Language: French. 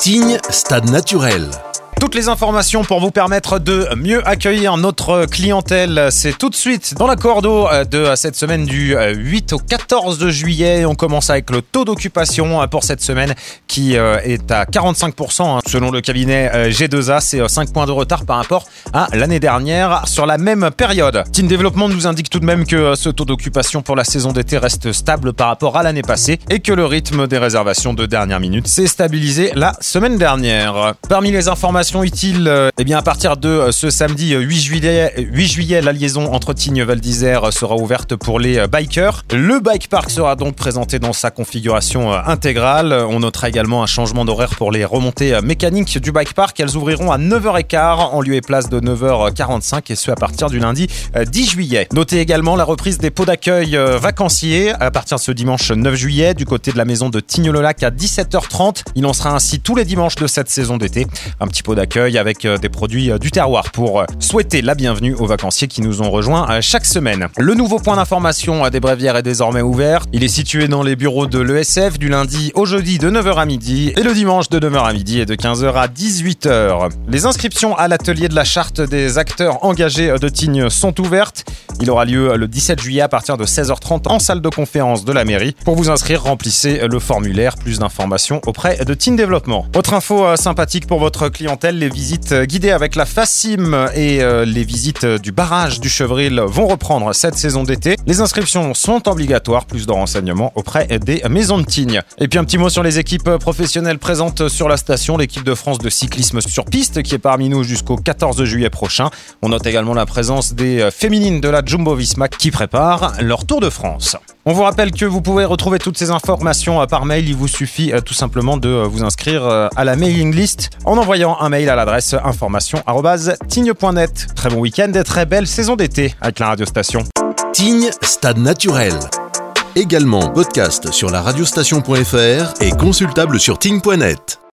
Tignes, stade naturel. Toutes les informations pour vous permettre de mieux accueillir notre clientèle, c'est tout de suite dans la cordeau de cette semaine du 8 au 14 juillet. On commence avec le taux d'occupation pour cette semaine qui est à 45%. Selon le cabinet G2A, c'est 5 points de retard par rapport à l'année dernière sur la même période. Teen Development nous indique tout de même que ce taux d'occupation pour la saison d'été reste stable par rapport à l'année passée et que le rythme des réservations de dernière minute s'est stabilisé la semaine dernière. Parmi les informations utiles, à partir de ce samedi 8 juillet, la liaison entre Tignes et Val d'Isère sera ouverte pour les bikers. Le bike park sera donc présenté dans sa configuration intégrale. On notera également un changement d'horaire pour les remontées mécaniques du bike park. Elles ouvriront à 9h15 en lieu et place de 9h45 et ce à partir du lundi 10 juillet. Notez également la reprise des pots d'accueil vacanciers à partir de ce dimanche 9 juillet du côté de la maison de Tignes-le-Lac à 17h30. Il en sera ainsi tous les dimanches de cette saison d'été. Un petit pot d'accueil avec des produits du terroir pour souhaiter la bienvenue aux vacanciers qui nous ont rejoints chaque semaine. Le nouveau point d'information des Bréviaires est désormais ouvert. Il est situé dans les bureaux de l'ESF du lundi au jeudi de 9h à midi et le dimanche de 9h à midi et de 15h à 18h. Les inscriptions à l'atelier de la charte des acteurs engagés de Tignes sont ouvertes. Il aura lieu le 17 juillet à partir de 16h30 en salle de conférence de la mairie. Pour vous inscrire, remplissez le formulaire. Plus d'informations auprès de Teen Development. Autre info sympathique pour votre clientèle, les visites guidées avec la FACIM et les visites du barrage du Chevril vont reprendre cette saison d'été. Les inscriptions sont obligatoires. Plus de renseignements auprès des maisons de Tignes. Et puis un petit mot sur les équipes professionnelles présentes sur la station. L'équipe de France de cyclisme sur piste qui est parmi nous jusqu'au 14 juillet prochain. On note également la présence des féminines de la Jumbo-Visma qui préparent leur Tour de France. On vous rappelle que vous pouvez retrouver toutes ces informations par mail. Il vous suffit tout simplement de vous inscrire à la mailing list en envoyant un mail à l'adresse information@tignes.net. Très bon week-end et très belle saison d'été avec la radiostation. Tignes, stade naturel. Également podcast sur la radiostation.fr et consultable sur tignes.net.